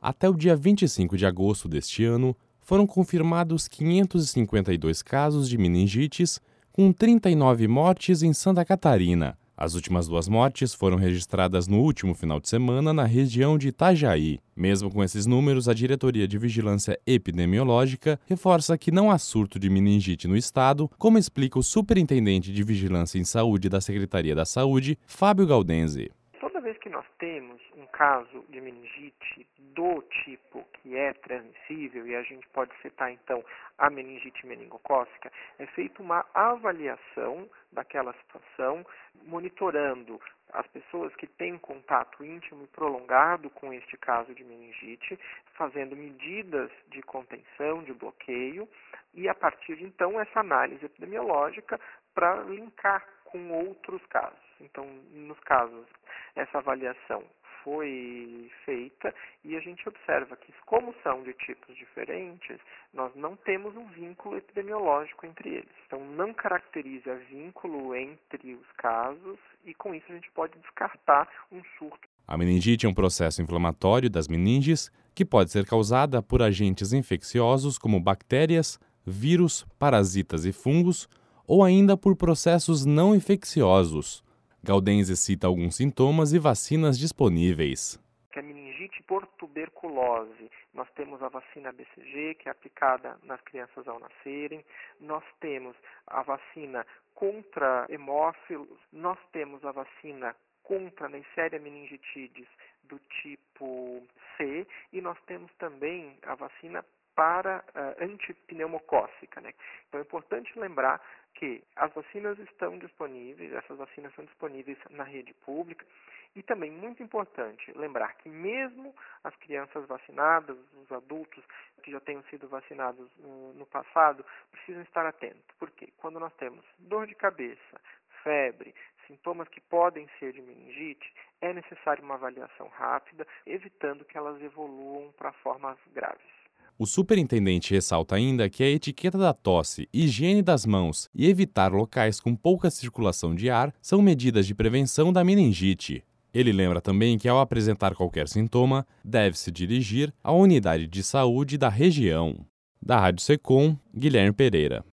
Até o dia 25 de agosto deste ano, foram confirmados 552 casos de meningites, com 39 mortes em Santa Catarina. As últimas 2 mortes foram registradas no último final de semana na região de Itajaí. Mesmo com esses números, a Diretoria de Vigilância Epidemiológica reforça que não há surto de meningite no estado, como explica o Superintendente de Vigilância em Saúde da Secretaria da Saúde, Fábio Gaudenzi. Toda vez que nós temos um caso de meningite do tipo que é transmissível, e a gente pode citar então a meningite meningocócica, é feita uma avaliação daquela situação, monitorando as pessoas que têm contato íntimo e prolongado com este caso de meningite, fazendo medidas de contenção, de bloqueio, e a partir de então essa análise epidemiológica para linkar com outros casos. Então, nos casos, essa avaliação foi feita e a gente observa que, como são de tipos diferentes, nós não temos um vínculo epidemiológico entre eles. Então, não caracteriza vínculo entre os casos e, com isso, a gente pode descartar um surto. A meningite é um processo inflamatório das meninges que pode ser causada por agentes infecciosos como bactérias, vírus, parasitas e fungos, ou ainda por processos não infecciosos. Gaudenzi cita alguns sintomas e vacinas disponíveis. A meningite por tuberculose, nós temos a vacina BCG, que é aplicada nas crianças ao nascerem, nós temos a vacina contra hemófilos, nós temos a vacina contra a Neisseria meningitidis do tipo C e nós temos também a vacina para antipneumocócica, né? Então é importante lembrar que as vacinas estão disponíveis, essas vacinas são disponíveis na rede pública e também muito importante lembrar que mesmo as crianças vacinadas, os adultos que já tenham sido vacinados no passado, precisam estar atentos, porque quando nós temos dor de cabeça, febre, sintomas que podem ser de meningite, é necessário uma avaliação rápida, evitando que elas evoluam para formas graves. O superintendente ressalta ainda que a etiqueta da tosse, higiene das mãos e evitar locais com pouca circulação de ar são medidas de prevenção da meningite. Ele lembra também que, ao apresentar qualquer sintoma, deve-se dirigir à unidade de saúde da região. Da Rádio Secom, Guilherme Pereira.